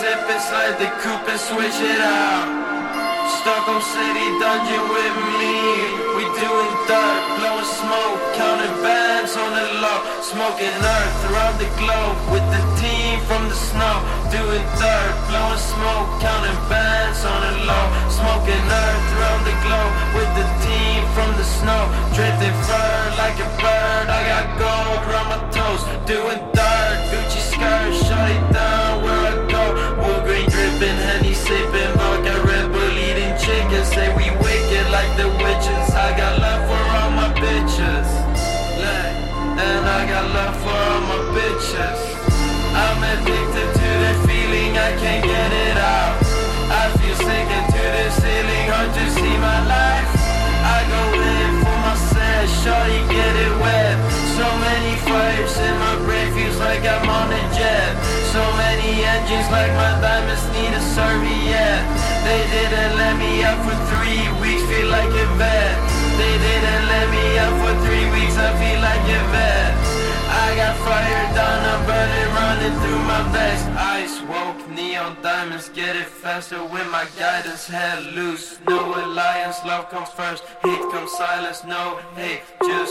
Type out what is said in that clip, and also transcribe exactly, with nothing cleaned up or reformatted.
sipping, slide the coupe and switch it out. Stockholm City dungeon with me. We doing dirt, blowing smoke, counting bands on the low. Smoking earth around the globe with the team from the snow. Doing dirt, blowing smoke, counting bands on the low. Smoking earth around the globe with the team from the snow. Drifting fur like a bird, I got gold around my toes. Doing dirt, Gucci skirt, shut it down where I go. Wool green dripping, Henny sipping, vodka, Red Bull eating chicken. Say we wicked like the witches. I got love for all my bitches, and I got love for all my bitches. I'm addicted to the feeling, I can't get it out. I feel sinking to the ceiling, hard to see my life. I go in for my set, shorty get it wet. So many fires in my brain, feels like I'm on a jet. So many engines like my diamonds need a serviette. They didn't let me out for three weeks, feel like a vet. They didn't let me out for three weeks, I feel like a vet. I got fire down, I'm burning, running through my veins. Ice woke, neon diamonds, get it faster with my guidance, head loose. No alliance, love comes first, hate comes silence, no hate, just